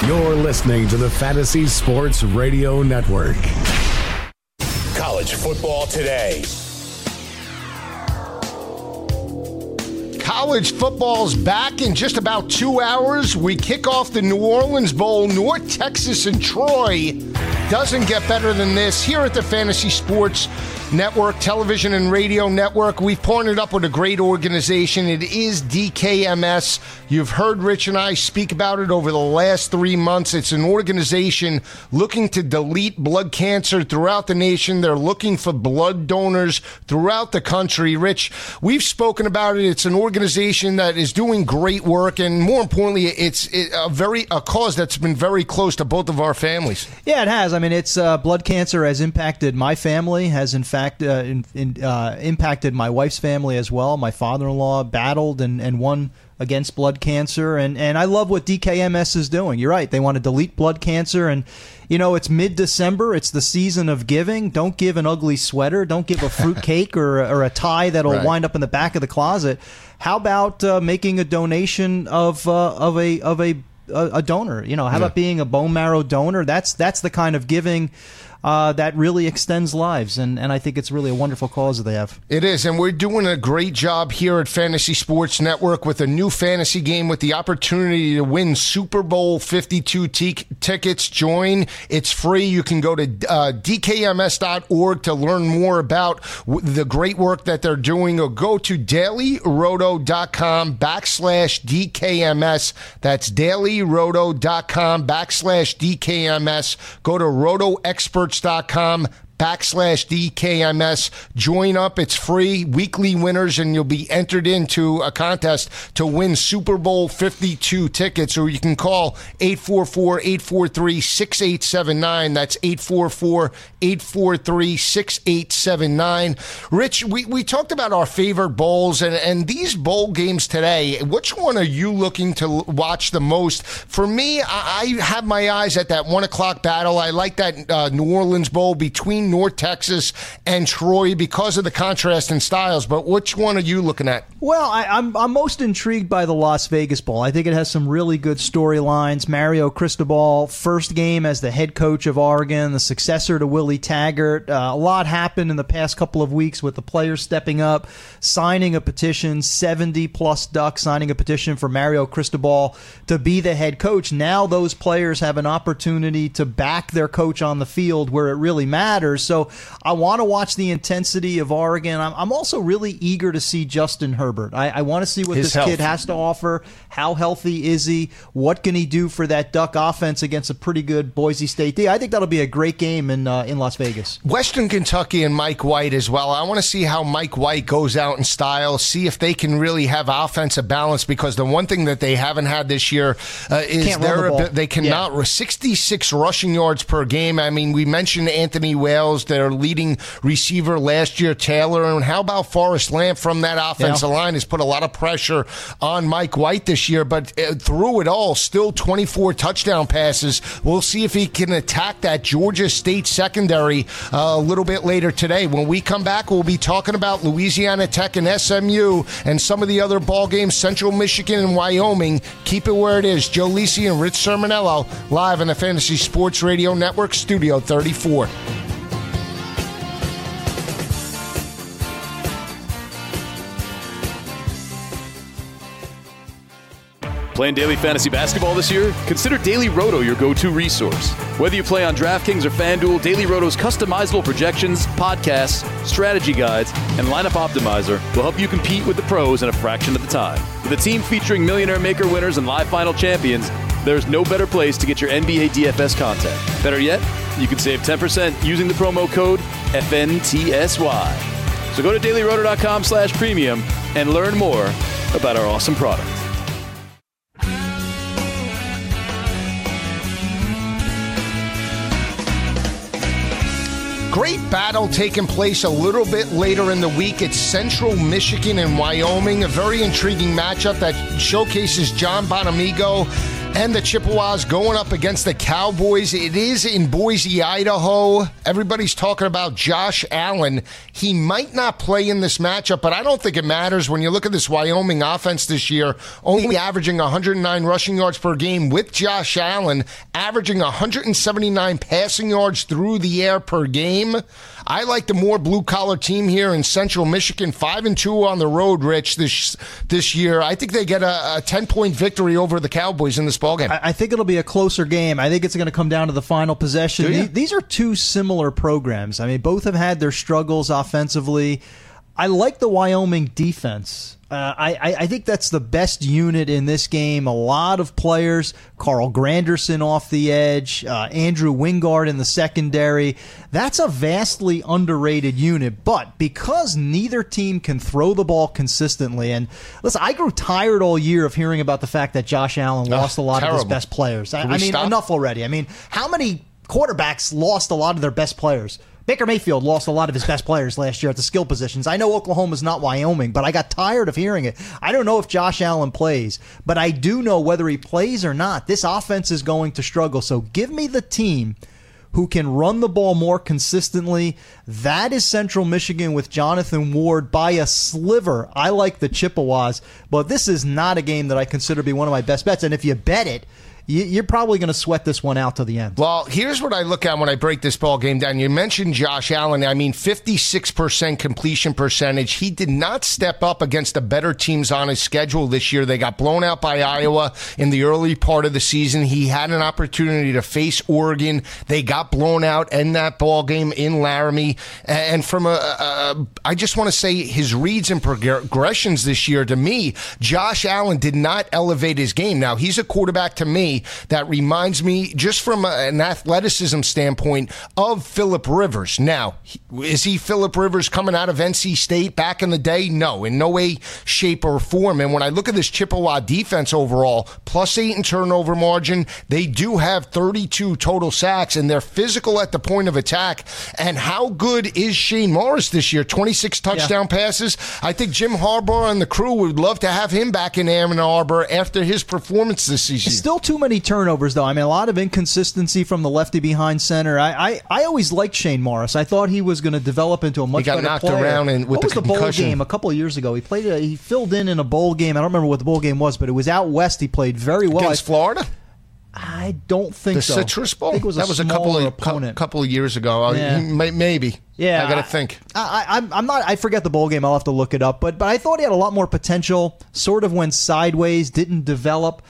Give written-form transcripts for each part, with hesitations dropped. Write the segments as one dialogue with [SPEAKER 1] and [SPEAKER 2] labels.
[SPEAKER 1] You're listening to the Fantasy Sports Radio Network.
[SPEAKER 2] College football today.
[SPEAKER 3] College football's back in just about 2 hours. We kick off the New Orleans Bowl. North Texas and Troy. Doesn't get better than this here at the Fantasy Sports Network, television and radio network. We've partnered up with a great organization. It is DKMS. You've heard Rich and I speak about it over the last 3 months. It's an organization looking to delete blood cancer throughout the nation. They're looking for blood donors throughout the country. Rich, we've spoken about it. It's an organization that is doing great work, and more importantly, it's a cause that's been very close to both of our families.
[SPEAKER 4] Yeah, it has. I mean, it's blood cancer has impacted my family, has in fact impacted my wife's family as well. My father-in-law battled and won against blood cancer, and I love what DKMS is doing. You're right. They want to delete blood cancer, and you know, it's mid-December. It's the season of giving. Don't give an ugly sweater. Don't give a fruit cake or a tie that'll wind up in the back of the closet. How about making a donation of a donor? You know, how about being a bone marrow donor? That's the kind of giving that really extends lives, and I think it's really a wonderful cause that they have. It is, and we're doing a great job here at Fantasy Sports Network with a new fantasy game with the opportunity to win Super Bowl 52 tickets. Join. It's free. You can go to dkms.org to learn more about the great work that they're doing, or go to dailyroto.com/DKMS. That's dailyroto.com/DKMS. Go to rotoexperts.com/DKMS. Join up. It's free. Weekly winners, and you'll be entered into a contest to win Super Bowl 52 tickets, or you can call 844-843-6879. That's 844-843-6879. Rich, we talked about our favorite bowls, and these bowl games today, which one are you looking to watch the most? For me, I have my eyes at that 1 o'clock battle. I like that New Orleans Bowl between North Texas and Troy because of the contrast in styles, but which one are you looking at? Well, I'm most intrigued by the Las Vegas Bowl. I think it has some really good storylines. Mario Cristobal, first game as the head coach of Oregon, the successor to Willie Taggart. A lot happened in the past couple of weeks with the players stepping up, signing a petition, 70-plus Ducks signing a petition for Mario Cristobal to be the head coach. Now those players have an opportunity to back their coach on the field where it really matters. So I want to watch the intensity of Oregon. I'm also really eager to see Justin Herbert. I want to see what this kid has to offer. How healthy is he? What can he do for that Duck offense against a pretty good Boise State D? I think that'll be a great game in Las Vegas. Western Kentucky and Mike White as well. I want to see how Mike White goes out in style, see if they can really have offensive balance, because the one thing that they haven't had this year is they cannot 66 rushing yards per game. I mean, we mentioned Anthony Wales, their leading receiver last year, Taylor, and how about Forrest Lamp from that offensive line has put a lot of pressure on Mike White this year, but through it all, still 24 touchdown passes. We'll see if he can attack that Georgia State secondary a little bit later today. When we come back, we'll be talking about Louisiana Tech and SMU and some of the other ball games, Central Michigan and Wyoming. Keep it where it is. Joe Lisi and Rich Sermonello live on the Fantasy Sports Radio Network, Studio 34.
[SPEAKER 5] Playing daily fantasy basketball this year? Consider Daily Roto your go-to resource. Whether you play on DraftKings or FanDuel, Daily Roto's customizable projections, podcasts, strategy guides, and lineup optimizer will help you compete with the pros in a fraction of the time. With a team featuring Millionaire Maker winners and live final champions, there's no better place to get your NBA DFS content. Better yet, you can save 10% using the promo code FNTSY. So go to dailyroto.com/premium and learn more about our awesome product.
[SPEAKER 3] Great battle taking place a little bit later in the week. It's Central Michigan and Wyoming, a very intriguing matchup that showcases John Bonamigo And the Chippewas going up against the Cowboys. It is in Boise, Idaho. Everybody's talking about Josh Allen. He might not play in this matchup, but I don't think it matters when you look at this Wyoming offense this year, only averaging 109 rushing yards per game with Josh Allen, averaging 179 passing yards through the air per game. I like the more blue-collar team here in Central Michigan, 5-2 on the road, Rich, this year. I think they get a 10-point victory over the Cowboys in this ballgame.
[SPEAKER 6] I think it'll be a closer game. I think it's going to come down to the final possession. These are two similar programs. I mean, both have had their struggles offensively. I like the Wyoming defense. I think that's the best unit in this game. A lot of players. Carl Granderson off the edge. Andrew Wingard in the secondary. That's a vastly underrated unit. But because neither team can throw the ball consistently, and listen, I grew tired all year of hearing about the fact that Josh Allen lost a lot of his best players. I mean, enough already. I mean, how many quarterbacks lost a lot of their best players? Baker Mayfield lost a lot of his best players last year at the skill positions. I know Oklahoma's not Wyoming, but I got tired of hearing it. I don't know if Josh Allen plays, but I do know whether he plays or not, this offense is going to struggle. So give me the team who can run the ball more consistently. That is Central Michigan with Jonathan Ward by a sliver. I like the Chippewas, but this is not a game that I consider to be one of my best bets. And if you bet it, you're probably going to sweat this one out to the end.
[SPEAKER 3] Well, here's what I look at when I break this ball game down. You mentioned Josh Allen. I mean, 56% completion percentage. He did not step up against the better teams on his schedule this year. They got blown out by Iowa in the early part of the season. He had an opportunity to face Oregon. They got blown out in that ball game in Laramie. And from I just want to say his reads and progressions this year, to me, Josh Allen did not elevate his game. Now, he's a quarterback to me that reminds me, just from an athleticism standpoint, of Phillip Rivers. Now, is he Phillip Rivers coming out of NC State back in the day? No, in no way, shape, or form. And when I look at this Chippewa defense overall, +8 in turnover margin, they do have 32 total sacks, and they're physical at the point of attack. And how good is Shane Morris this year? 26 touchdown passes. I think Jim Harbaugh and the crew would love to have him back in Ann Arbor after his performance this season.
[SPEAKER 6] Still too many turnovers, though. I mean, a lot of inconsistency from the lefty behind center. I always liked Shane Morris. I thought he was going to develop into a much better player.
[SPEAKER 3] He got knocked around with the concussion.
[SPEAKER 6] What was the bowl game a couple of years ago? He filled in a bowl game. I don't remember what the bowl game was, but it was out west. He played very well.
[SPEAKER 3] Against Florida?
[SPEAKER 6] I don't think so.
[SPEAKER 3] The Citrus Bowl?
[SPEAKER 6] I think it was
[SPEAKER 3] that was a couple of years ago. Yeah. Maybe.
[SPEAKER 6] Yeah,
[SPEAKER 3] I got to think.
[SPEAKER 6] I'm not. I forget the bowl game. I'll have to look it up. But I thought he had a lot more potential. Sort of went sideways. Didn't develop.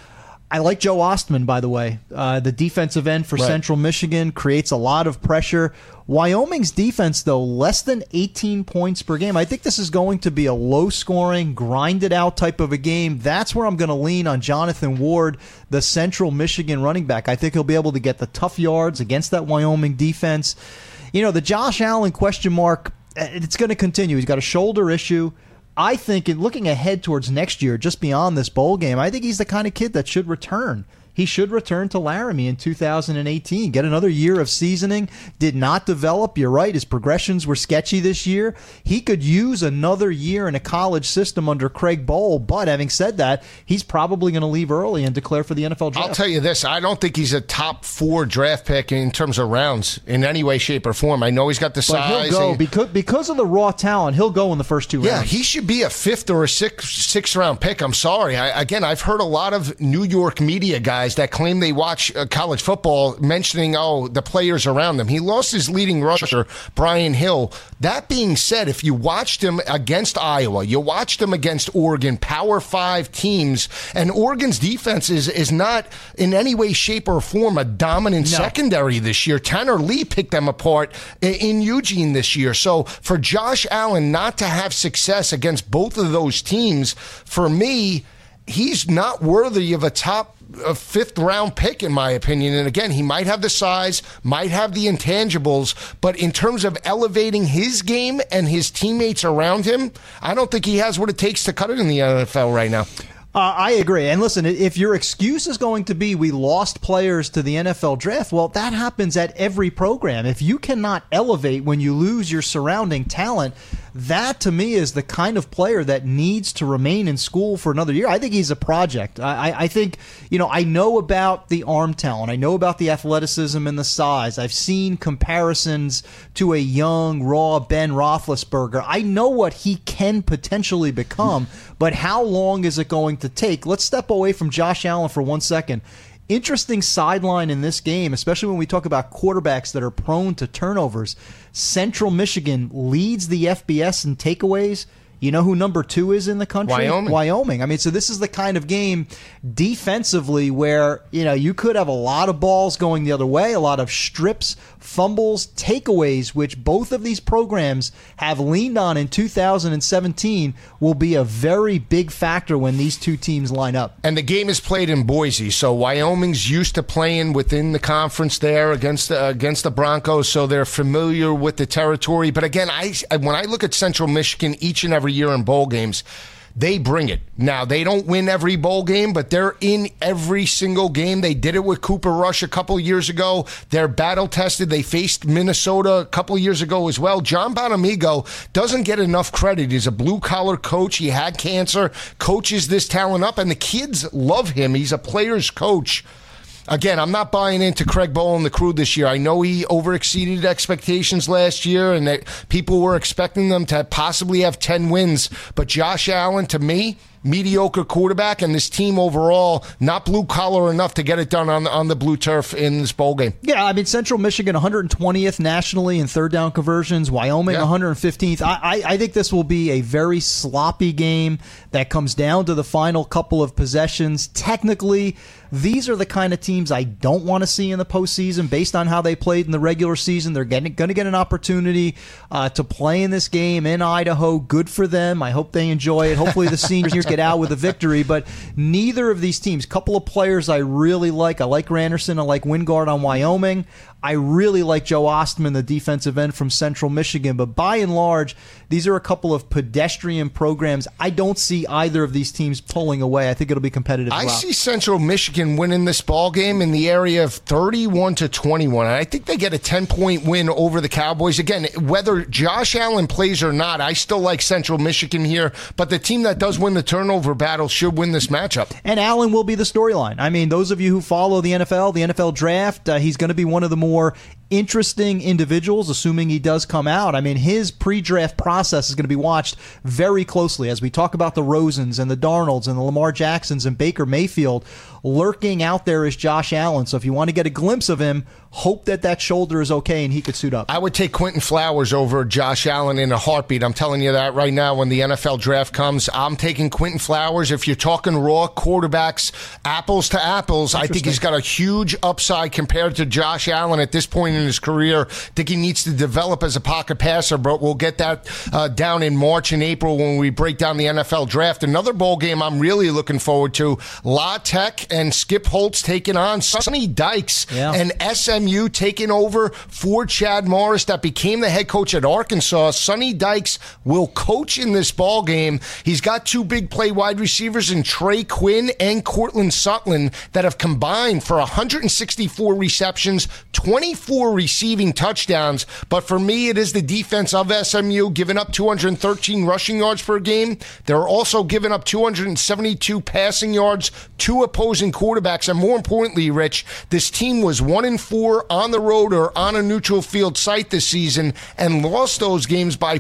[SPEAKER 6] I like Joe Ostman, by the way. The defensive end for Central Michigan creates a lot of pressure. Wyoming's defense, though, less than 18 points per game. I think this is going to be a low-scoring, grinded-out type of a game. That's where I'm going to lean on Jonathan Ward, the Central Michigan running back. I think he'll be able to get the tough yards against that Wyoming defense. You know, the Josh Allen question mark, it's going to continue. He's got a shoulder issue. I think in looking ahead towards next year, just beyond this bowl game, I think he's the kind of kid that should return. He should return to Laramie in 2018, get another year of seasoning. Did not develop. You're right. His progressions were sketchy this year. He could use another year in a college system under Craig Bowl. But having said that, he's probably going to leave early and declare for the NFL draft.
[SPEAKER 3] I'll tell you this. I don't think he's a top 4 draft pick in terms of rounds in any way, shape, or form. I know he's got the size.
[SPEAKER 6] He'll go because of the raw talent. He'll go in the first 2 rounds.
[SPEAKER 3] Yeah, he should be a 5th or a 6th round pick. I'm sorry. I've heard a lot of New York media guys that claim they watch college football mentioning, the players around them. He lost his leading rusher, Brian Hill. That being said, if you watched him against Iowa, you watched him against Oregon, Power 5 teams, and Oregon's defense is not in any way, shape, or form a dominant secondary this year. Tanner Lee picked them apart in Eugene this year. So for Josh Allen not to have success against both of those teams, for me, he's not worthy of a 5th round pick, in my opinion. And again, he might have the size, might have the intangibles, but in terms of elevating his game and his teammates around him, I don't think he has what it takes to cut it in the NFL right now.
[SPEAKER 6] I agree. And listen, if your excuse is going to be we lost players to the NFL draft, well, that happens at every program. If you cannot elevate when you lose your surrounding talent, That, to me, is the kind of player that needs to remain in school for another year. I think he's a project. I think, I know about the arm talent. I know about the athleticism and the size. I've seen comparisons to a young, raw Ben Roethlisberger. I know what he can potentially become, but how long is it going to take? Let's step away from Josh Allen for 1 second. Interesting sideline in this game, especially when we talk about quarterbacks that are prone to turnovers. Central Michigan leads the FBS in takeaways. You know who number 2 is in the country? Wyoming. I mean, so this is the kind of game defensively where, you could have a lot of balls going the other way, a lot of strips, fumbles, takeaways, which both of these programs have leaned on in 2017, will be a very big factor when these two teams line up.
[SPEAKER 3] And the game is played in Boise, so Wyoming's used to playing within the conference there against the Broncos, so they're familiar with the territory. But again, when I look at Central Michigan each and every year in bowl games, they bring it. Now, they don't win every bowl game, but they're in every single game. They did it with Cooper Rush a couple of years ago. They're battle-tested. They faced Minnesota a couple of years ago as well. John Bonamigo doesn't get enough credit. He's a blue-collar coach. He had cancer, coaches this talent up, and the kids love him. He's a player's coach. Again, I'm not buying into Craig Bowl and the crew this year. I know he overexceeded expectations last year and that people were expecting them to possibly have 10 wins. But Josh Allen, to me, mediocre quarterback, and this team overall not blue-collar enough to get it done on the blue turf in this bowl game.
[SPEAKER 6] Yeah, I mean, Central Michigan 120th nationally in third down conversions, Wyoming 115th. I think this will be a very sloppy game that comes down to the final couple of possessions. Technically, these are the kind of teams I don't want to see in the postseason based on how they played in the regular season. They're going to get an opportunity to play in this game in Idaho. Good for them. I hope they enjoy it. Hopefully the seniors get out with a victory, but neither of these teams, couple of players I really like. I like Randerson. I like Wingard on Wyoming. I really like Joe Ostman, the defensive end from Central Michigan. But by and large, these are a couple of pedestrian programs. I don't see either of these teams pulling away. I think it'll be competitive.
[SPEAKER 3] I see Central Michigan winning this ball game in the area of 31-21. And I think they get a 10-point win over the Cowboys. Again, whether Josh Allen plays or not, I still like Central Michigan here. But the team that does win the turnover battle should win this matchup.
[SPEAKER 6] And Allen will be the storyline. I mean, those of you who follow the NFL draft, he's going to be one of the more interesting individuals, assuming he does come out. I mean, his pre-draft process is going to be watched very closely as we talk about the Rosens and the Darnolds and the Lamar Jacksons and Baker Mayfield. Lurking out there is Josh Allen. So if you want to get a glimpse of him, hope that shoulder is okay and he could suit up.
[SPEAKER 3] I would take Quentin Flowers over Josh Allen in a heartbeat. I'm telling you that right now. When the NFL draft comes, I'm taking Quentin Flowers. If you're talking raw quarterbacks, apples to apples, I think he's got a huge upside compared to Josh Allen at this point in his career. I think he needs to develop as a pocket passer, but we'll get that down in March and April when we break down the NFL draft. Another bowl game I'm really looking forward to, La Tech and Skip Holtz taking on Sonny Dykes and SMU taking over for Chad Morris that became the head coach at Arkansas. Sonny Dykes will coach in this ball game. He's got two big play wide receivers in Trey Quinn and Cortland Sutton that have combined for 164 receptions, 24 receiving touchdowns. But for me, it is the defense of SMU giving up 213 rushing yards per game. They're also giving up 272 passing yards to opposing quarterbacks. And more importantly, Rich, this team was 1-4 on the road or on a neutral field site this season and lost those games by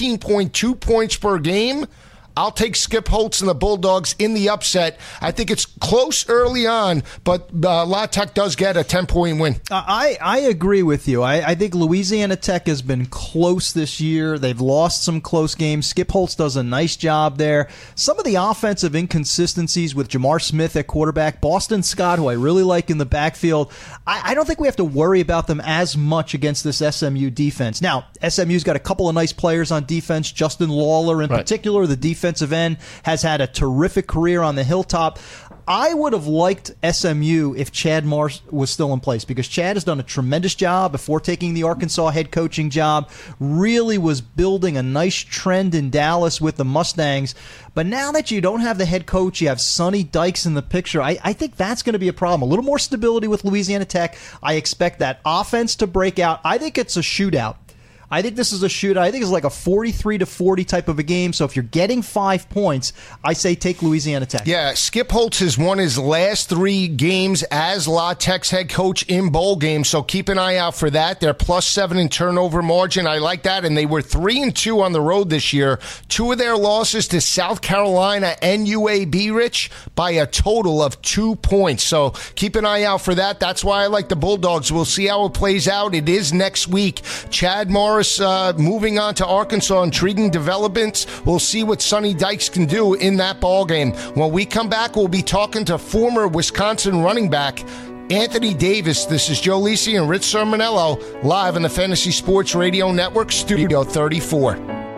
[SPEAKER 3] 14.2 points per game. I'll take Skip Holtz and the Bulldogs in the upset. I think it's close early on, but La Tech does get a 10-point win.
[SPEAKER 6] I agree with you. I think Louisiana Tech has been close this year. They've lost some close games. Skip Holtz does a nice job there. Some of the offensive inconsistencies with Jamar Smith at quarterback, Boston Scott, who I really like in the backfield, I don't think we have to worry about them as much against this SMU defense. Now, SMU's got a couple of nice players on defense. Justin Lawler in particular, the defensive end, has had a terrific career on the Hilltop. I would have liked SMU if Chad Morris was still in place, because Chad has done a tremendous job before taking the Arkansas head coaching job, really was building a nice trend in Dallas with the Mustangs. But now that you don't have the head coach, you have Sonny Dykes in the picture, I think that's going to be a problem. A little more stability with Louisiana Tech. I expect that offense to break out. I think it's a shootout. I think this is a shootout. I think it's like a 43-40 type of a game. So if you're getting 5 points, I say take Louisiana Tech.
[SPEAKER 4] Yeah, Skip Holtz has won his last 3 games as La Tech's head coach in bowl games, so keep an eye out for that. They're +7 in turnover margin. I like that, and they were 3-2 on the road this year. 2 of their losses to South Carolina and UAB, Rich, by a total of 2 points. So keep an eye out for that. That's why I like the Bulldogs. We'll see how it plays out. It is next week. Chad Morris moving on to Arkansas, intriguing developments. We'll see what Sonny Dykes can do in that ball game. When we come back, we'll be talking to former Wisconsin running back Anthony Davis. This is Joe Lisi and Rich Sermonello live on the Fantasy Sports Radio Network, Studio 34.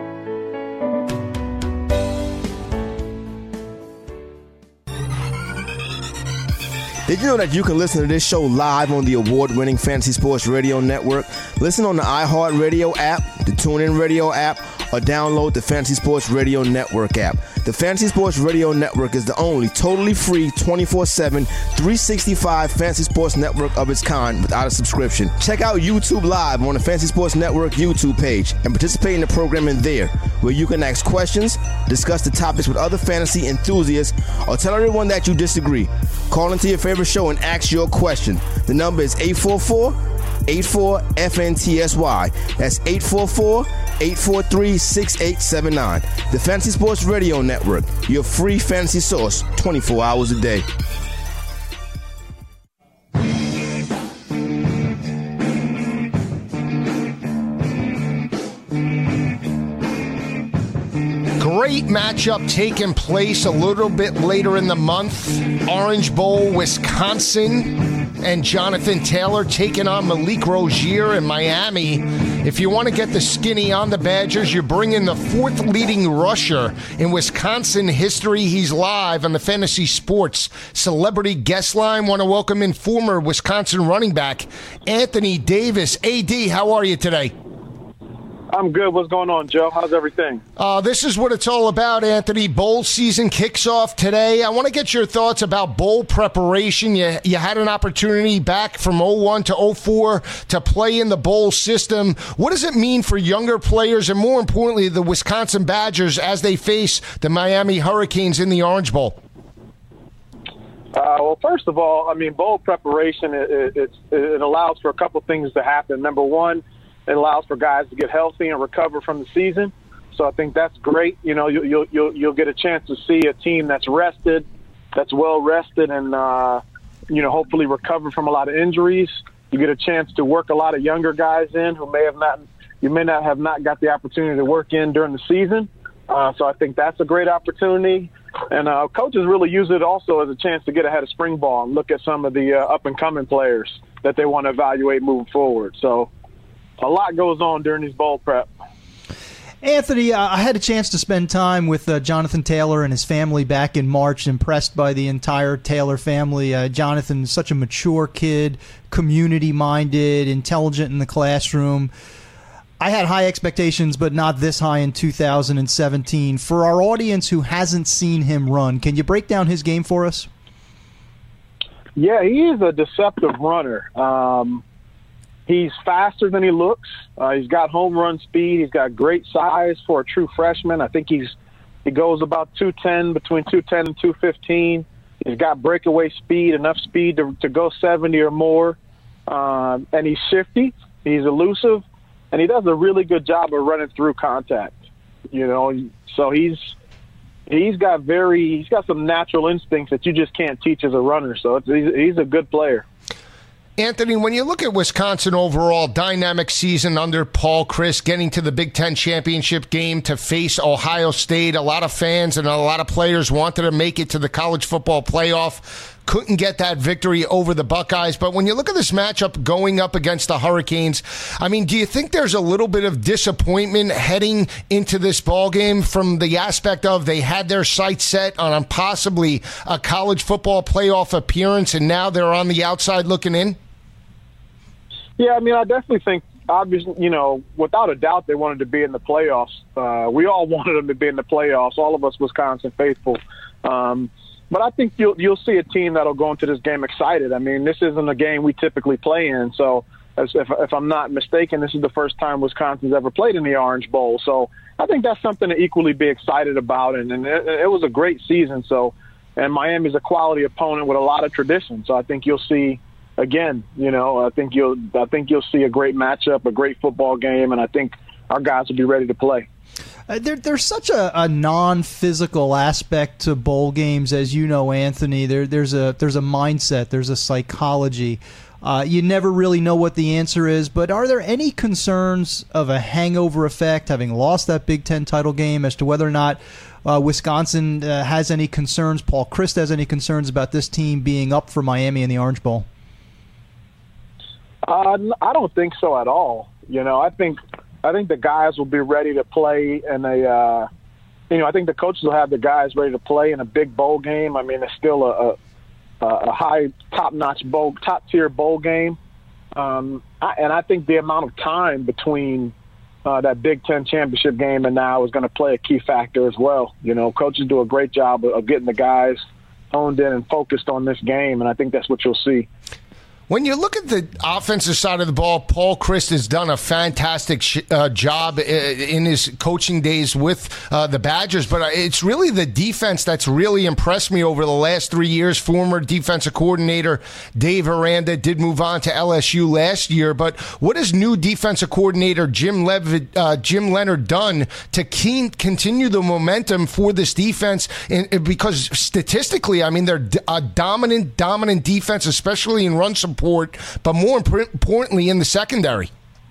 [SPEAKER 7] Did you know that you can listen to this show live on the award-winning Fantasy Sports Radio Network? Listen on the iHeartRadio app, the TuneIn Radio app, or download the Fantasy Sports Radio Network app. The Fantasy Sports Radio Network is the only totally free 24/7, 365 Fantasy Sports Network of its kind without a subscription. Check out YouTube Live on the Fantasy Sports Network YouTube page and participate in the programming there, where you can ask questions, discuss the topics with other fantasy enthusiasts, or tell everyone that you disagree. Call into your favorite show and ask your question. The number is 844-84-FNTSY. That's 844-843-6879. The Fantasy Sports Radio Network, your free fantasy source 24 hours a day.
[SPEAKER 4] Great matchup taking place a little bit later in the month. Orange Bowl, Wisconsin, and Jonathan Taylor taking on Malik Rozier in Miami. If you want to get the skinny on the Badgers, you're bringing the 4th leading rusher in Wisconsin history. He's live on the Fantasy Sports Celebrity Guest Line. Want to welcome in former Wisconsin running back Anthony Davis. AD, how are you today?
[SPEAKER 8] I'm good. What's going on, Joe? How's everything?
[SPEAKER 4] This is what it's all about, Anthony. Bowl season kicks off today. I want to get your thoughts about bowl preparation. You had an opportunity back from 01 to 04 to play in the bowl system. What does it mean for younger players and, more importantly, the Wisconsin Badgers as they face the Miami Hurricanes in the Orange Bowl?
[SPEAKER 8] Well, first of all, I mean, bowl preparation, it allows for a couple things to happen. Number one, it allows for guys to get healthy and recover from the season. So I think that's great. You know, you'll get a chance to see a team that's rested, that's well rested, and hopefully recover from a lot of injuries. You get a chance to work a lot of younger guys in who may not have got the opportunity to work in during the season. So I think that's a great opportunity. And coaches really use it also as a chance to get ahead of spring ball and look at some of the up-and-coming players that they want to evaluate moving forward. So a lot goes on during these bowl prep.
[SPEAKER 6] Anthony, I had a chance to spend time with Jonathan Taylor and his family back in March. Impressed by the entire Taylor family. Jonathan is such a mature kid, community-minded, intelligent in the classroom. I had high expectations, but not this high in 2017. For our audience who hasn't seen him run, can you break down his game for us?
[SPEAKER 8] Yeah, he is a deceptive runner. He's faster than he looks. He's got home run speed. He's got great size for a true freshman. I think he goes about 210, between 210 and 215. He's got breakaway speed, enough speed to go 70 or more. And he's shifty. He's elusive. And he does a really good job of running through contact. You know, so he's got some natural instincts that you just can't teach as a runner. So he's a good player.
[SPEAKER 4] Anthony, when you look at Wisconsin overall, dynamic season under Paul Chryst, getting to the Big Ten championship game to face Ohio State. A lot of fans and a lot of players wanted to make it to the college football playoff. Couldn't get that victory over the Buckeyes. But when you look at this matchup going up against the Hurricanes, I mean, do you think there's a little bit of disappointment heading into this ballgame from the aspect of they had their sights set on possibly a college football playoff appearance, and now they're on the outside looking in?
[SPEAKER 8] Yeah, I mean, I definitely think, obviously, you know, without a doubt, they wanted to be in the playoffs. We all wanted them to be in the playoffs, all of us Wisconsin faithful. But I think you'll see a team that'll go into this game excited. I mean, this isn't a game we typically play in, so if I'm not mistaken, this is the first time Wisconsin's ever played in the Orange Bowl. So I think that's something to equally be excited about. And it was a great season. So, and Miami's a quality opponent with a lot of tradition. So I think you'll see, again, I think you'll see a great matchup, a great football game, and I think our guys will be ready to play.
[SPEAKER 6] There's such a non-physical aspect to bowl games, as you know, Anthony. There's a mindset, there's a psychology. You never really know what the answer is, but are there any concerns of a hangover effect, having lost that Big Ten title game, as to whether or not Wisconsin has any concerns, Paul Chryst has any concerns about this team being up for Miami in the Orange Bowl?
[SPEAKER 8] I don't think so at all. I think the guys will be ready to play in I think the coaches will have the guys ready to play in a big bowl game. I mean, it's still a high, top-tier bowl game. And I think the amount of time between that Big Ten championship game and now is going to play a key factor as well. Coaches do a great job of getting the guys honed in and focused on this game, and I think that's what you'll see.
[SPEAKER 4] When you look at the offensive side of the ball, Paul Chryst has done a fantastic job in his coaching days with the Badgers, but it's really the defense that's really impressed me over the last 3 years. Former defensive coordinator Dave Aranda did move on to LSU last year, but what has new defensive coordinator Jim Leonhard done to continue the momentum for this defense? Because statistically, I mean, they're a dominant defense, especially in run support, but more importantly in the secondary.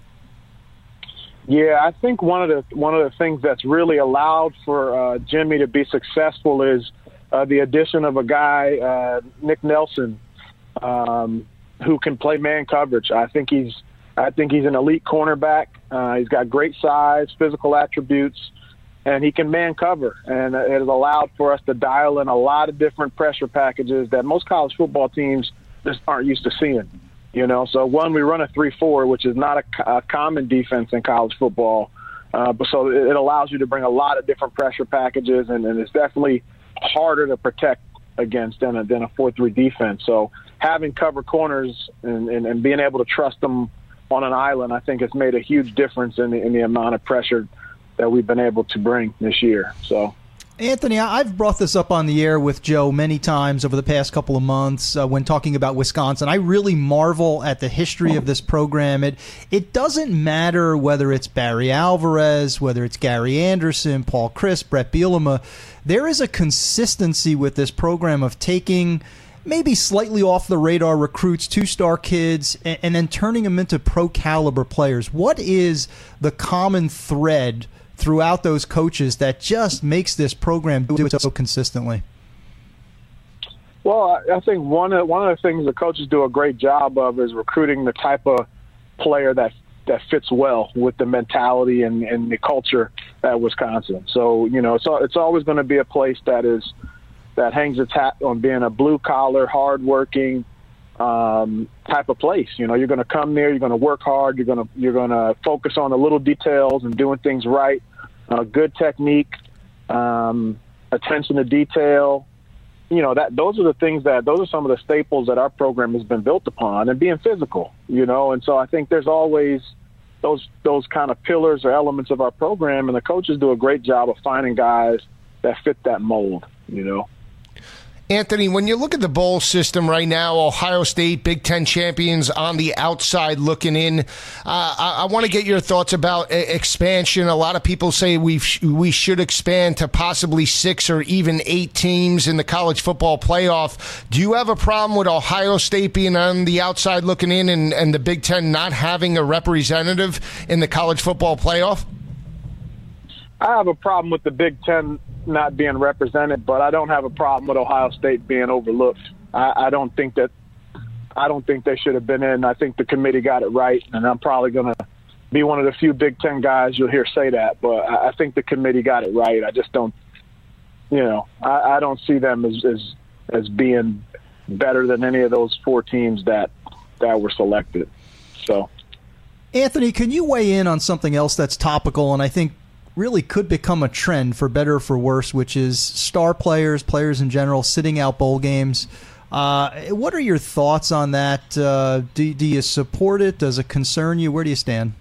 [SPEAKER 8] Yeah, I think one of the things that's really allowed for Jimmy to be successful is the addition of a guy, Nick Nelson, who can play man coverage. I think he's an elite cornerback. He's got great size, physical attributes, and he can man cover. And it has allowed for us to dial in a lot of different pressure packages that most college football teams just aren't used to seeing, So one, we run a 3-4, which is not a common defense in college football. But so it allows you to bring a lot of different pressure packages, and it's definitely harder to protect against than a 4-3 defense. So having cover corners and being able to trust them on an island, I think has made a huge difference in the amount of pressure that we've been able to bring this year. So.
[SPEAKER 6] Anthony, I've brought this up on the air with Joe many times over the past couple of months when talking about Wisconsin. I really marvel at the history of this program. It doesn't matter whether it's Barry Alvarez, whether it's Gary Anderson, Paul Chryst, Brett Bielema. There is a consistency with this program of taking maybe slightly off the radar recruits, 2-star kids, and then turning them into pro caliber players. What is the common thread throughout those coaches that just makes this program do it so consistently?
[SPEAKER 8] Well, I think one of the things the coaches do a great job of is recruiting the type of player that fits well with the mentality and the culture at Wisconsin. So, it's always going to be a place that hangs its hat on being a blue-collar, hard-working type of place. You're going to come there, you're going to work hard, you're going to focus on the little details and doing things right. Good technique, attention to detail. Those are some of the staples that our program has been built upon, and being physical. And so I think there's always those kind of pillars or elements of our program, and the coaches do a great job of finding guys that fit that mold.
[SPEAKER 4] Anthony, when you look at the bowl system right now, Ohio State, Big Ten champions on the outside looking in, I want to get your thoughts about expansion. A lot of people say we should expand to possibly 6 or even 8 teams in the college football playoff. Do you have a problem with Ohio State being on the outside looking in and the Big Ten not having a representative in the college football playoff?
[SPEAKER 8] I have a problem with the Big Ten not being represented, but I don't have a problem with Ohio State being overlooked. I don't think they should have been in. I think the committee got it right, and I'm probably going to be one of the few Big Ten guys you'll hear say that, but I think the committee got it right. I just don't, I don't see them as being better than any of those 4 teams that were selected. So,
[SPEAKER 6] Anthony, can you weigh in on something else that's topical and I think really could become a trend, for better or for worse, which is star players in general, sitting out bowl games. What are your thoughts on that? Do you support it? Does it concern you? Where do you stand?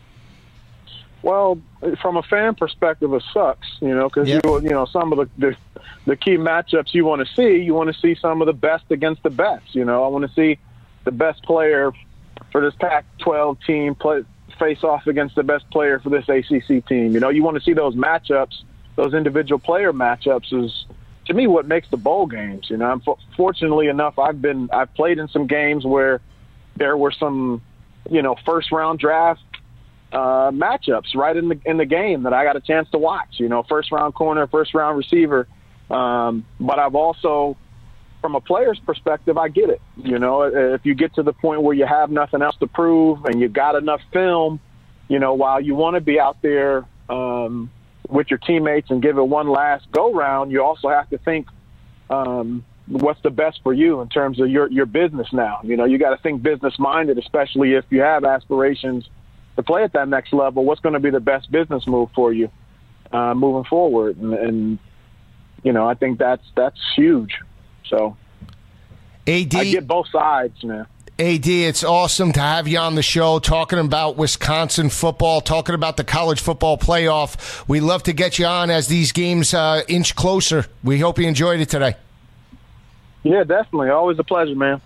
[SPEAKER 8] Well, from a fan perspective, it sucks, because some of the key matchups you want to see some of the best against the best. I want to see the best player for this Pac-12 team face off against the best player for this ACC team. You want to see those matchups, those individual player matchups is, to me, what makes the bowl games. I'm fortunately enough, I've played in some games where there were some, first round draft matchups right in the game that I got a chance to watch. First round corner, first round receiver. But I've also, from a player's perspective, I get it. If you get to the point where you have nothing else to prove and you've got enough film, while you want to be out there with your teammates and give it one last go round, you also have to think what's the best for you in terms of your business now. You got to think business minded, especially if you have aspirations to play at that next level. What's going to be the best business move for you moving forward? And I think that's huge. So
[SPEAKER 3] AD,
[SPEAKER 8] I get both sides, man.
[SPEAKER 3] AD, it's awesome to have you on the show talking about Wisconsin football, talking about the college football playoff. We love to get you on as these games inch closer. We hope you enjoyed it today.
[SPEAKER 8] Yeah, definitely. Always a pleasure, man.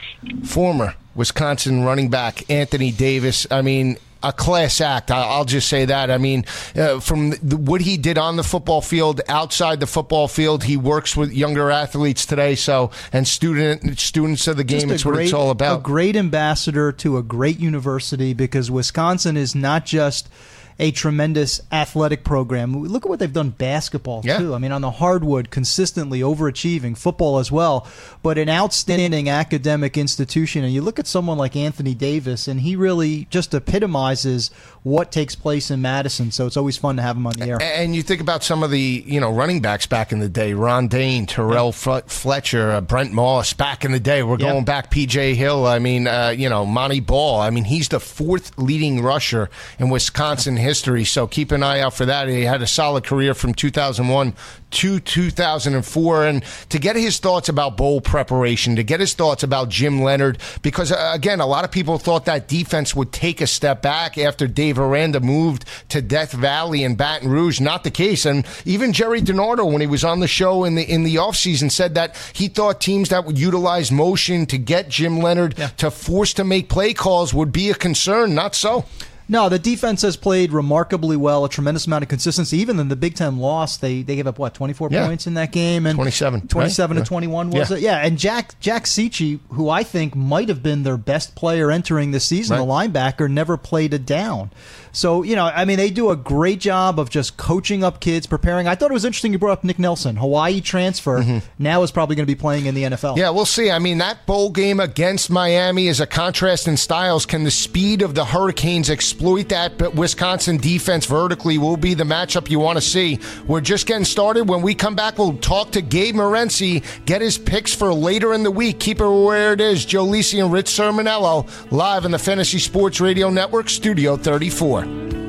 [SPEAKER 3] Former Wisconsin running back Anthony Davis. I mean, a class act. I'll just say that. I mean, from what he did on the football field, outside the football field, he works with younger athletes today. So, and students of the game. It's what it's all about.
[SPEAKER 6] A great ambassador to a great university, because Wisconsin is not just a tremendous athletic program. Look at what they've done basketball, too. I mean, on the hardwood, consistently overachieving, football as well, but an outstanding academic institution. And you look at someone like Anthony Davis, and he really just epitomizes what takes place in Madison. So it's always fun to have him on the air.
[SPEAKER 3] And you think about some of the running backs back in the day, Ron Dane, Terrell Fletcher, Brent Moss back in the day. We're going back, P.J. Hill. I mean, Monty Ball. I mean, he's the fourth leading rusher in Wisconsin history, so keep an eye out for that. He had a solid career from 2001 to 2004, and to get his thoughts about bowl preparation, to get his thoughts about Jim Leonhard, because again, a lot of people thought that defense would take a step back after Dave Aranda moved to Death Valley and Baton Rouge. Not the case. And even Jerry DiNardo, when he was on the show in the offseason, said that he thought teams that would utilize motion to get Jim Leonhard to force to make play calls would be a concern. Not so.
[SPEAKER 6] No, the defense has played remarkably well, a tremendous amount of consistency. Even in the Big Ten loss, they gave up, 24 points in that game? And
[SPEAKER 3] 27.
[SPEAKER 6] 27 to 21, was it? Yeah, and Jack Cicci, who I think might have been their best player entering the season, the linebacker, never played a down. So, they do a great job of just coaching up kids, preparing. I thought it was interesting you brought up Nick Nelson, Hawaii transfer, now is probably going to be playing in the NFL.
[SPEAKER 3] Yeah, we'll see. I mean, that bowl game against Miami is a contrast in styles. Can the speed of the Hurricanes exploit that? But Wisconsin defense vertically will be the matchup you want to see. We're just getting started. When we come back, we'll talk to Gabe Morency, get his picks for later in the week. Keep it where it is. Joe Lisi and Rich Sermonello live in the Fantasy Sports Radio Network, Studio 34.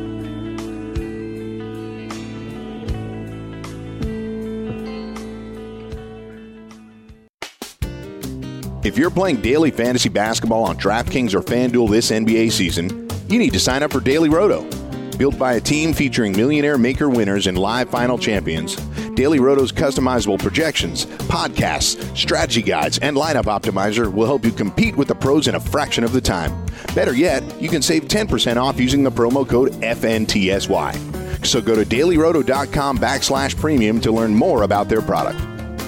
[SPEAKER 2] If you're playing daily fantasy basketball on DraftKings or FanDuel this NBA season, you need to sign up for Daily Roto. Built by a team featuring millionaire maker winners and live final champions, Daily Roto's customizable projections, podcasts, strategy guides, and lineup optimizer will help you compete with the pros in a fraction of the time. Better yet, you can save 10% off using the promo code FNTSY. So go to dailyroto.com/premium to learn more about their product.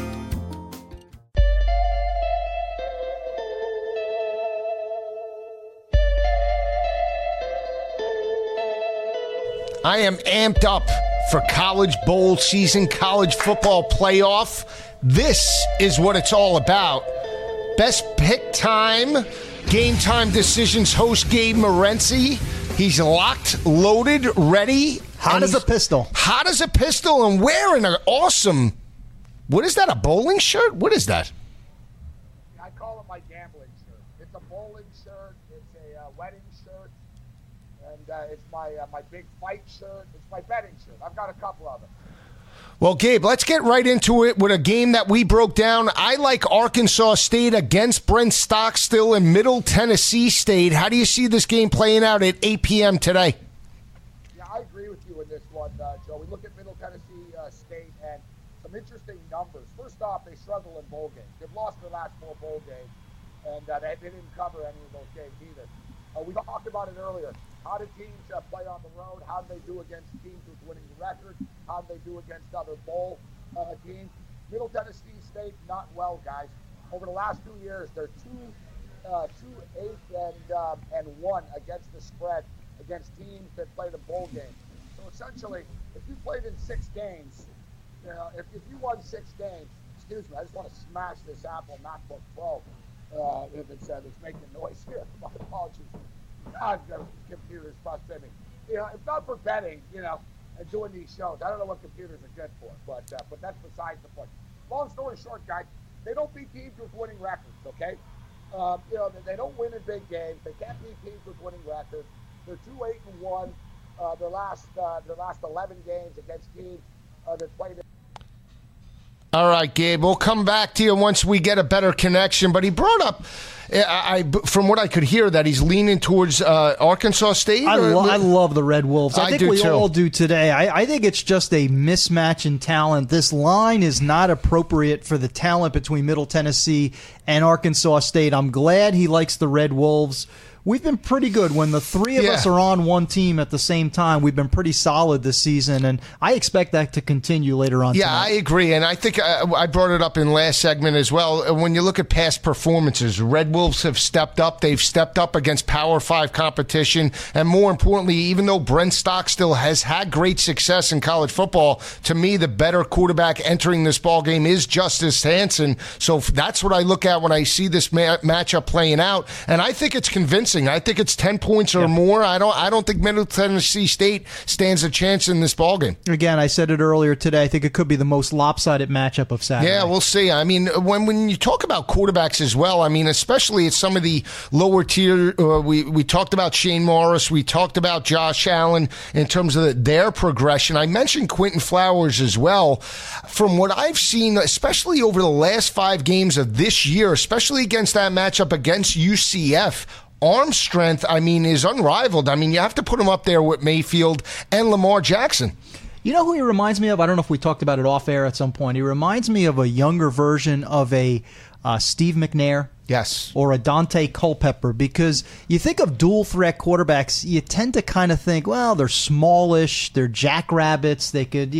[SPEAKER 3] I am amped up for college bowl season, college football playoff. This is what it's all about. Best pick time, game time decisions host Gabe Morency. He's locked, loaded, ready.
[SPEAKER 6] Hot as a pistol.
[SPEAKER 3] Hot as a pistol and wearing an awesome, what is that, a bowling shirt? What is that?
[SPEAKER 9] I call it my gambling shirt. It's a bowling shirt. It's a wedding shirt. And it's my big fight shirt. It's my betting shirt. I've got a couple of them.
[SPEAKER 4] Well, Gabe, let's get right into it with a game that we broke down. I like Arkansas State against Brent Stockstill in Middle Tennessee State. How do you see this game playing out at 8 p.m. today?
[SPEAKER 9] Yeah, I agree with you in this one, Joe. We look at Middle Tennessee State and some interesting numbers. First off, they struggle in bowl games. They've lost their last 4 bowl games, and they didn't cover any of those games either. We talked about it earlier. How do teams play on the road? How do they do against teams with winning records? How do they do against other bowl teams? Middle Tennessee State, not well, guys. Over the last 2 years, they're 2-8-1 against the spread against teams that played a bowl game. So essentially, if you played in 6 games, you know, if you won 6 games, excuse me, I just want to smash this Apple MacBook Pro if it's making noise here. My apologies. God, the computer's frustrating me. You know, if not for betting, you know, and doing these shows, I don't know what computers are good for, but that's besides the point. Long story short, guys, they don't beat teams with winning records, okay? You know, they don't win in big games. They can't beat teams with winning records. They're 2-8-1. Their last 11 games against teams that played.
[SPEAKER 4] All right, Gabe, we'll come back to you once we get a better connection. But he brought up, from what I could hear, that he's leaning towards Arkansas State.
[SPEAKER 6] I love the Red Wolves. I think we all do today. I think it's just a mismatch in talent. This line is not appropriate for the talent between Middle Tennessee and Arkansas State. I'm glad he likes the Red Wolves. We've been pretty good. When the three of us are on one team at the same time, we've been pretty solid this season, and I expect that to continue later on tonight.
[SPEAKER 4] I agree, and I think I brought it up in last segment as well. When you look at past performances, Red Wolves have stepped up. They've stepped up against Power 5 competition, and more importantly, even though Brent Stockstill has had great success in college football, to me, the better quarterback entering this ballgame is Justice Hansen. So that's what I look at when I see this matchup playing out, and I think it's convincing. I think it's 10 points or more. I don't think Middle Tennessee State stands a chance in this ballgame. Again,
[SPEAKER 6] I said it earlier today. I think it could be the most lopsided matchup of Saturday.
[SPEAKER 4] Yeah, we'll see. I mean, when you talk about quarterbacks as well, I mean, especially at some of the lower tier, we talked about Shane Morris, we talked about Josh Allen in terms of their progression. I mentioned Quentin Flowers as well. From what I've seen, especially over the last 5 games of this year, especially against that matchup against UCF, arm strength, I mean, is unrivaled. I mean, you have to put him up there with Mayfield and Lamar Jackson.
[SPEAKER 6] You know who he reminds me of? I don't know if we talked about it off air at some point. He reminds me of a younger version of a Steve McNair.
[SPEAKER 4] Yes.
[SPEAKER 6] Or a Dante Culpepper, because you think of dual threat quarterbacks, you tend to kind of think, well, they're smallish, they're jackrabbits, they could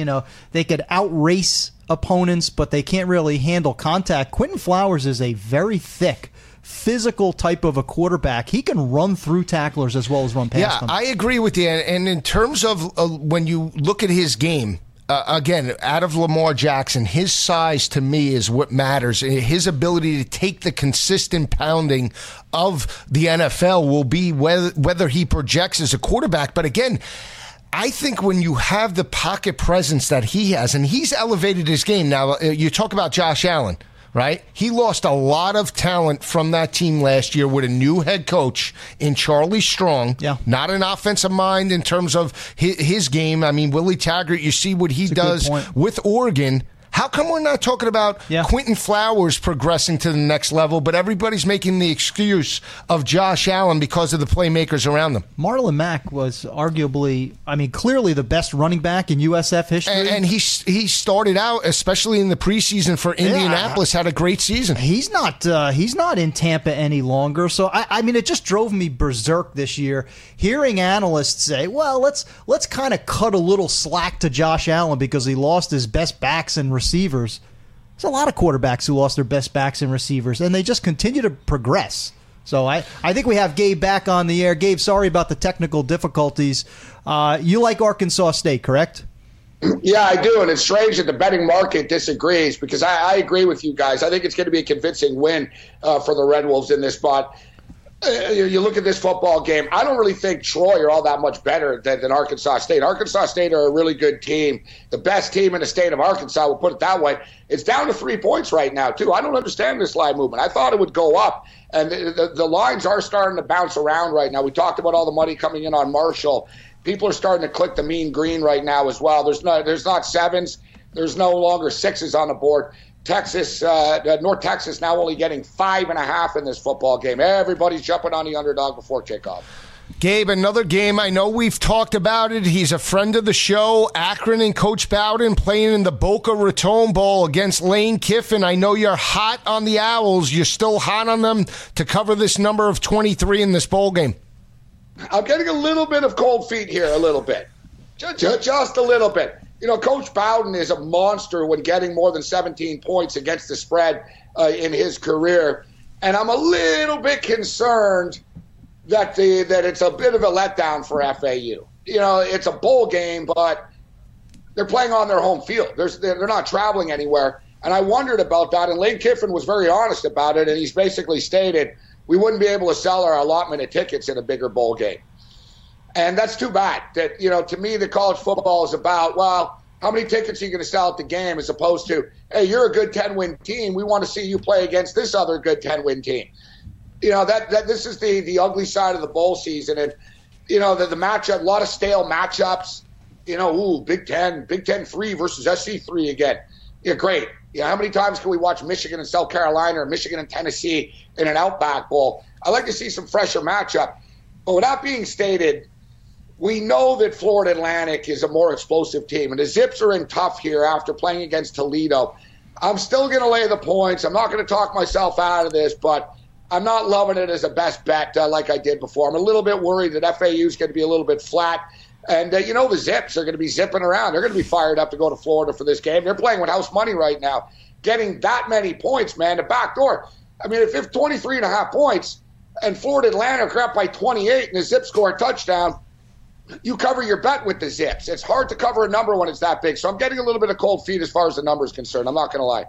[SPEAKER 6] outrace opponents, but they can't really handle contact. Quentin Flowers is a very thick, physical type of a quarterback. He can run through tacklers as well as run past them.
[SPEAKER 4] Yeah, I agree with you. And in terms of when you look at his game, again, out of Lamar Jackson, his size to me is what matters. His ability to take the consistent pounding of the NFL will be whether he projects as a quarterback. But again, I think when you have the pocket presence that he has, and he's elevated his game. Now, you talk about Josh Allen, right? He lost a lot of talent from that team last year with a new head coach in Charlie Strong.
[SPEAKER 6] Yeah.
[SPEAKER 4] Not an offensive mind in terms of his game. I mean, Willie Taggart, you see what he does with Oregon. How come we're not talking about Quentin Flowers progressing to the next level, but everybody's making the excuse of Josh Allen because of the playmakers around them?
[SPEAKER 6] Marlon Mack was arguably, clearly the best running back in USF history.
[SPEAKER 4] And he started out, especially in the preseason for Indianapolis, had a great season.
[SPEAKER 6] He's not in Tampa any longer. So, it just drove me berserk this year, hearing analysts say, well, let's kind of cut a little slack to Josh Allen because he lost his best backs and receivers. There's a lot of quarterbacks who lost their best backs and receivers, and they just continue to progress. So I think we have Gabe back on the air. Gabe, sorry about the technical difficulties. You like Arkansas State, correct?
[SPEAKER 9] Yeah, I do, and it's strange that the betting market disagrees because I agree with you guys. I think it's going to be a convincing win for the Red Wolves in this spot. You look at this football game, I don't really think Troy are all that much better than Arkansas State. Arkansas State are a really good team, the best team in the state of Arkansas, we'll put it that way. It's down to 3 points right now, too. I don't understand this line movement. I thought it would go up, and the lines are starting to bounce around right now. We talked about all the money coming in on Marshall. People are starting to click the mean green right now as well. There's not sevens. There's no longer 6s on the board. Texas, North Texas now only getting 5.5 in this football game. Everybody's jumping on the underdog before kickoff.
[SPEAKER 4] Gabe, another game. I know we've talked about it. He's a friend of the show. Akron and Coach Bowden playing in the Boca Raton Bowl against Lane Kiffin. I know you're hot on the Owls. You're still hot on them to cover this number of 23 in this bowl game.
[SPEAKER 9] I'm getting a little bit of cold feet here, a little bit. Just a little bit. You know, Coach Bowden is a monster when getting more than 17 points against the spread in his career. And I'm a little bit concerned that it's a bit of a letdown for FAU. You know, it's a bowl game, but they're playing on their home field. They're not traveling anywhere. And I wondered about that. And Lane Kiffin was very honest about it. And he's basically stated we wouldn't be able to sell our allotment of tickets in a bigger bowl game. And that's too bad. That, you know, to me, the college football is about, well, how many tickets are you going to sell at the game, as opposed to, hey, you're a good 10-win team. We want to see you play against this other good 10-win team. You know, that this is the ugly side of the bowl season. And, you know, the matchup, a lot of stale matchups. You know, Big Ten 3 versus SC 3 again. Yeah, great. You know, how many times can we watch Michigan and South Carolina or Michigan and Tennessee in an Outback Bowl? I like to see some fresher matchup. But with that being stated, we know that Florida Atlantic is a more explosive team, and the Zips are in tough here after playing against Toledo. I'm still going to lay the points. I'm not going to talk myself out of this, but I'm not loving it as a best bet like I did before. I'm a little bit worried that FAU is going to be a little bit flat. And, you know, the Zips are going to be zipping around. They're going to be fired up to go to Florida for this game. They're playing with house money right now. Getting that many points, man, the back door. I mean, if 23.5 points and Florida Atlantic are up by 28 and the Zips score a touchdown, you cover your bet with the Zips. It's hard to cover a number when it's that big. So I'm getting a little bit of cold feet as far as the number is concerned. I'm not going to lie.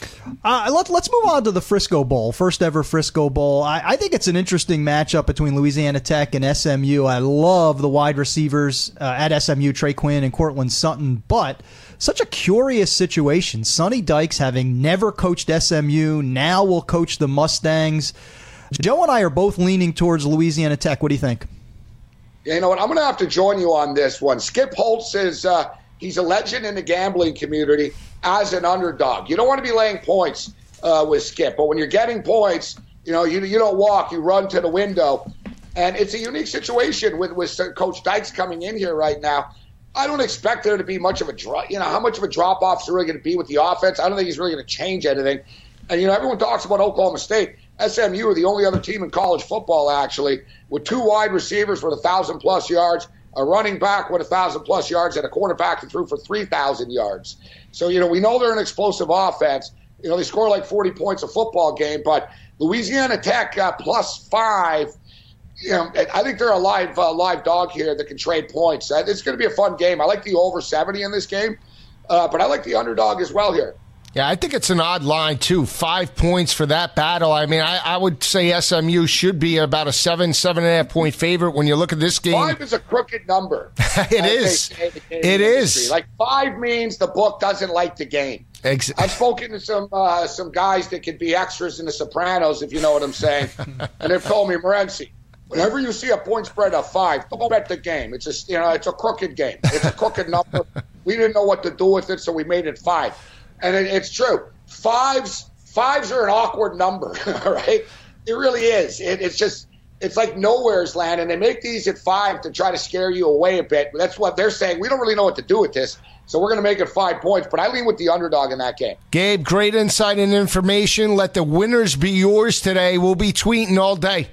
[SPEAKER 6] Let's move on to the Frisco Bowl, first ever Frisco Bowl. I think it's an interesting matchup between Louisiana Tech and SMU. I love the wide receivers at SMU, Trey Quinn and Cortland Sutton, but such a curious situation. Sonny Dykes, having never coached SMU, now will coach the Mustangs. Joe and I are both leaning towards Louisiana Tech. What do you think?
[SPEAKER 9] You know what? I'm going to have to join you on this one. Skip Holtz is he's a legend in the gambling community as an underdog. You don't want to be laying points with Skip, but when you're getting points, you know, you don't walk, you run to the window. And it's a unique situation with Coach Dykes coming in here right now. I don't expect there to be much of a drop. You know, how much of a drop-off is really going to be with the offense? I don't think he's really going to change anything. And, you know, everyone talks about Oklahoma State. SMU are the only other team in college football, actually, with 2 wide receivers with 1,000-plus yards, a running back with 1,000-plus yards, and a quarterback who threw for 3,000 yards. So, you know, we know they're an explosive offense. You know, they score like 40 points a football game, but Louisiana Tech +5. You know, I think they're a live dog here that can trade points. It's going to be a fun game. I like the over 70 in this game, but I like the underdog as well here.
[SPEAKER 4] Yeah, I think it's an odd line, too. 5 points for that battle. I mean, I would say SMU should be about a 7.5 point favorite when you look at this game.
[SPEAKER 9] 5 is a crooked number.
[SPEAKER 4] It is. It is.
[SPEAKER 9] Like 5 means the book doesn't like the game. I've spoken to some guys that could be extras in The Sopranos, if you know what I'm saying, and they've told me, Morency, whenever you see a point spread of 5, don't bet the game. It's it's a crooked game. It's a crooked number. We didn't know what to do with it, so we made it 5. And it's true. Fives are an awkward number, right? It really is. It's like nowhere's land, and they make these at 5 to try to scare you away a bit. That's what they're saying. We don't really know what to do with this, so we're going to make it 5 points. But I lean with the underdog in that game.
[SPEAKER 4] Gabe, great insight and information. Let the winners be yours today. We'll be tweeting all day.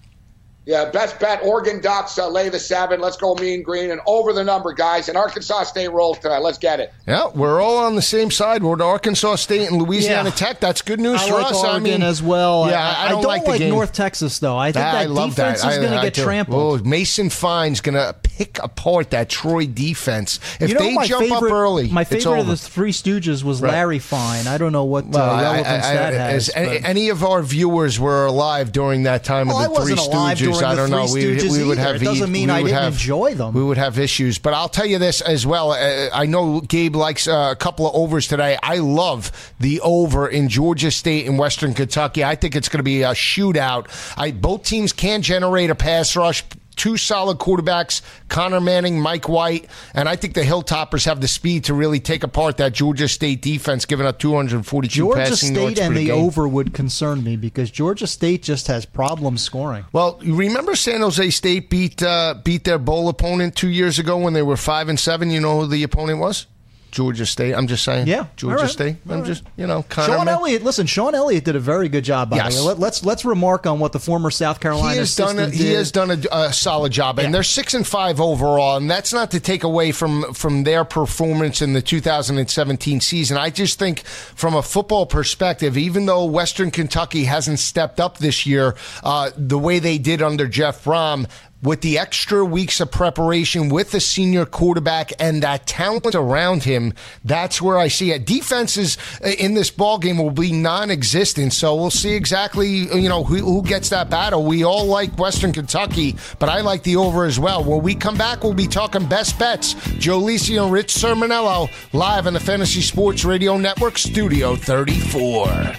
[SPEAKER 9] Yeah, best bet, Oregon Ducks, lay the 7. Let's go mean green and over the number, guys. And Arkansas State rolls tonight. Let's get it.
[SPEAKER 4] Yeah, we're all on the same side. We're at Arkansas State and Louisiana Tech. That's good news for us.
[SPEAKER 6] Oregon, I mean, as well.
[SPEAKER 4] Yeah, I don't like the game.
[SPEAKER 6] North Texas, though. I think that defense is going to get trampled.
[SPEAKER 4] Oh, Mason Fine's going to pick apart that Troy defense. If they jump up early,
[SPEAKER 6] my favorite of the Three Stooges was Larry Fine. I don't know what relevance that has.
[SPEAKER 4] Any of our viewers were alive during that time of the Three Stooges. I don't know. We would have.
[SPEAKER 6] It doesn't mean I didn't enjoy them.
[SPEAKER 4] We would have issues, but I'll tell you this as well. I know Gabe likes a couple of overs today. I love the over in Georgia State and Western Kentucky. I think it's going to be a shootout. Both teams can generate a pass rush.
[SPEAKER 3] two solid quarterbacks, Connor Manning, Mike White, and I think the Hilltoppers have the speed to really take apart that Georgia State defense, giving up 242 passing yards per game.
[SPEAKER 6] Georgia State and the over would concern me because Georgia State just has problems scoring.
[SPEAKER 3] Well, you remember San Jose State beat their bowl opponent 2 years ago when they were 5-7. You know who the opponent was? Georgia State. I'm just saying.
[SPEAKER 6] Yeah,
[SPEAKER 3] Georgia State. I'm just,
[SPEAKER 6] Sean Elliott. Listen, Sean Elliott did a very good job. By the way, let's remark on what the former South Carolina assistant did.
[SPEAKER 3] He has done a solid job, and they're 6-5 overall, and that's not to take away from their performance in the 2017 season. I just think, from a football perspective, even though Western Kentucky hasn't stepped up this year the way they did under Jeff Brom, with the extra weeks of preparation, with the senior quarterback and that talent around him, that's where I see it. Defenses in this ballgame will be non-existent, so we'll see exactly who gets that battle. We all like Western Kentucky, but I like the over as well. When we come back, we'll be talking best bets. Joe Lisi and Rich Sermonello live on the Fantasy Sports Radio Network, Studio 34.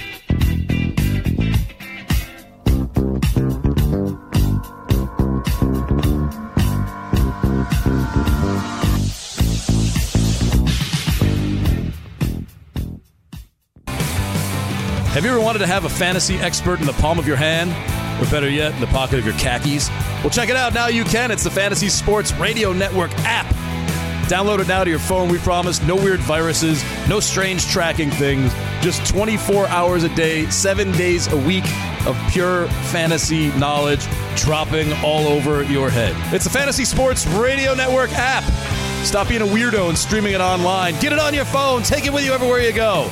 [SPEAKER 5] Have you ever wanted to have a fantasy expert in the palm of your hand? Or better yet, in the pocket of your khakis? Well, check it out. Now you can. It's the Fantasy Sports Radio Network app. Download it now to your phone, we promise. No weird viruses, no strange tracking things. Just 24 hours a day, 7 days a week of pure fantasy knowledge dropping all over your head. It's the Fantasy Sports Radio Network app. Stop being a weirdo and streaming it online. Get it on your phone. Take it with you everywhere you go.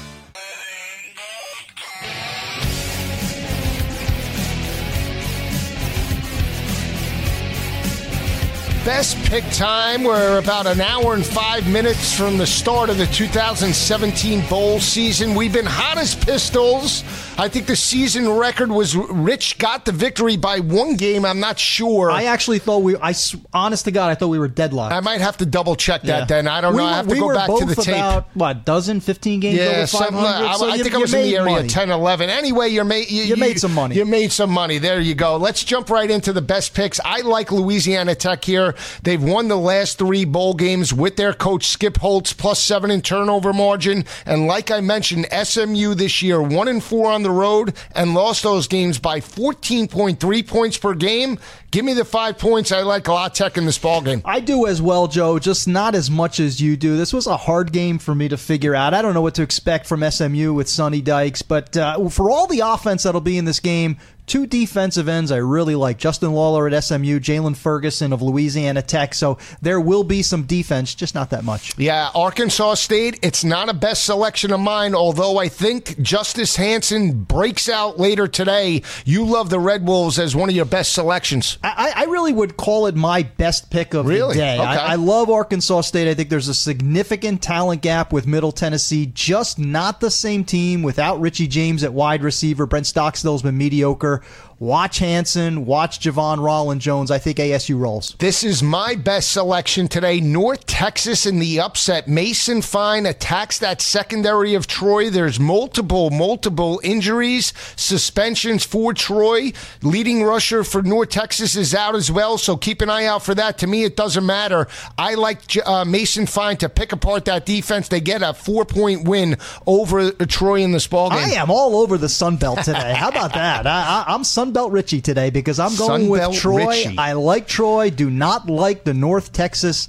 [SPEAKER 3] Best pick time. We're about an hour and 5 minutes from the start of the 2017 bowl season. We've been hot as pistols. I think the season record was Rich got the victory by one game. I'm not sure.
[SPEAKER 6] I actually thought honest to God, I thought we were deadlocked.
[SPEAKER 3] I might have to double check that then. I don't know. I have to go back to the tape.
[SPEAKER 6] We were both about, dozen, 15 games over 500? So
[SPEAKER 3] I think I was in the area 10, 11. Anyway, you made some money. You made some money. There you go. Let's jump right into the best picks. I like Louisiana Tech here. They've won the last 3 bowl games with their coach Skip Holtz, +7 in turnover margin. And like I mentioned, SMU this year, 1-4 on the road and lost those games by 14.3 points per game. Give me the 5 points. I like La Tech in this ballgame.
[SPEAKER 6] I do as well, Joe, just not as much as you do. This was a hard game for me to figure out. I don't know what to expect from SMU with Sonny Dykes, but for all the offense that'll be in this game, 2 defensive ends I really like. Justin Lawler at SMU, Jalen Ferguson of Louisiana Tech. So there will be some defense, just not that much.
[SPEAKER 3] Yeah, Arkansas State, it's not a best selection of mine, although I think Justice Hansen breaks out later today. You love the Red Wolves as one of your best selections.
[SPEAKER 6] I really would call it my best pick of the day.
[SPEAKER 3] Okay.
[SPEAKER 6] I love Arkansas State. I think there's a significant talent gap with Middle Tennessee, just not the same team without Richie James at wide receiver. Brent Stockstill's been mediocre. Watch Hansen, watch Javon Rollins-Jones. I think ASU rolls.
[SPEAKER 3] This is my best selection today. North Texas in the upset. Mason Fine attacks that secondary of Troy. There's multiple injuries, suspensions for Troy. Leading rusher for North Texas is out as well, so keep an eye out for that. To me, it doesn't matter. I like Mason Fine to pick apart that defense. They get a 4-point win over Troy in this ballgame.
[SPEAKER 6] I am all over the Sun Belt today. How about that? I'm Sun Belt Richie today because I'm going with Troy. Richie. I like Troy. Do not like the North Texas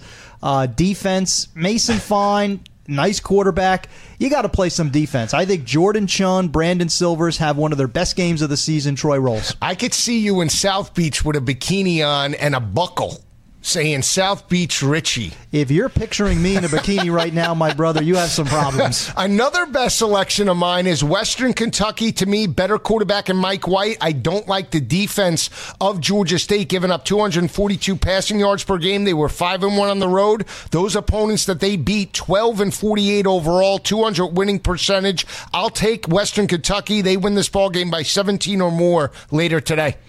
[SPEAKER 6] defense. Mason Fine, nice quarterback. You got to play some defense. I think Jordan Chun, Brandon Silvers have one of their best games of the season. Troy rolls.
[SPEAKER 3] I could see you in South Beach with a bikini on and a buckle, saying South Beach Richie.
[SPEAKER 6] If you're picturing me in a bikini right now, my brother, you have some problems.
[SPEAKER 3] Another best selection of mine is Western Kentucky. To me, better quarterback in Mike White. I don't like the defense of Georgia State, giving up 242 passing yards per game. They were 5-1 on the road. Those opponents that they beat, 12-48 overall, 200 winning percentage. I'll take Western Kentucky. They win this ball game by 17 or more later today.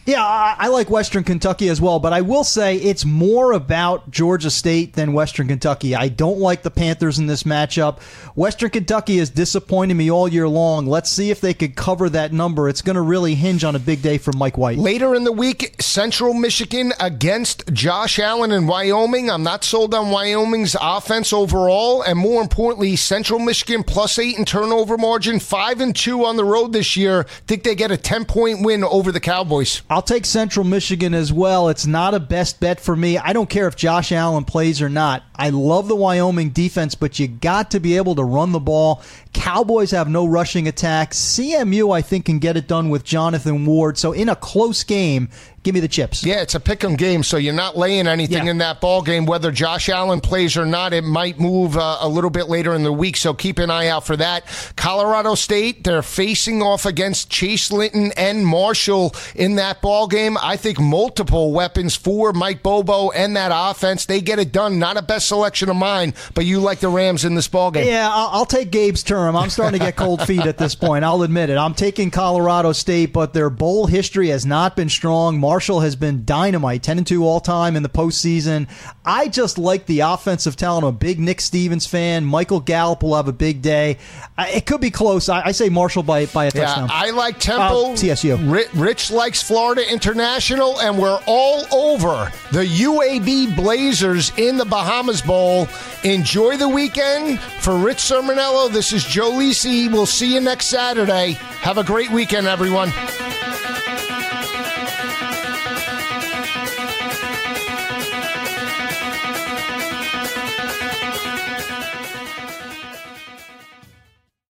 [SPEAKER 6] Yeah, I like Western Kentucky as well, but I will say it's more about Georgia State than Western Kentucky. I don't like the Panthers in this matchup. Western Kentucky has disappointed me all year long. Let's see if they could cover that number. It's going to really hinge on a big day for Mike White.
[SPEAKER 4] Later in the week, Central Michigan against Josh Allen in Wyoming. I'm not sold on Wyoming's offense overall, and more importantly, Central Michigan +8 in turnover margin, 5-2 on the road this year. Think they get a 10-point win over the Cowboys.
[SPEAKER 6] I'll take Central Michigan as well. It's not a best bet for me. I don't care if Josh Allen plays or not. I love the Wyoming defense, but you got to be able to run the ball. Cowboys have no rushing attack. CMU, I think, can get it done with Jonathan Ward. So in a close game, give me the chips.
[SPEAKER 4] Yeah, it's a pick-em game, so you're not laying anything in that ball game. Whether Josh Allen plays or not, it might move a little bit later in the week, so keep an eye out for that. Colorado State, they're facing off against Chase Linton and Marshall in that ball game. I think multiple weapons for Mike Bobo and that offense. They get it done. Not a best selection of mine, but you like the Rams in this ball game.
[SPEAKER 6] Yeah, I'll take Gabe's term. I'm starting to get cold feet at this point. I'll admit it. I'm taking Colorado State, but their bowl history has not been strong. Marshall has been dynamite, 10-2 all-time in the postseason. I just like the offensive talent. I'm a big Nick Stevens fan. Michael Gallup will have a big day. It could be close. I say Marshall by a touchdown.
[SPEAKER 4] I like Temple.
[SPEAKER 6] TSU.
[SPEAKER 4] Rich likes Florida International, and we're all over the UAB Blazers in the Bahamas Bowl. Enjoy the weekend. For Rich Sermonello, this is Joe Lisi. We'll see you next Saturday. Have a great weekend, everyone.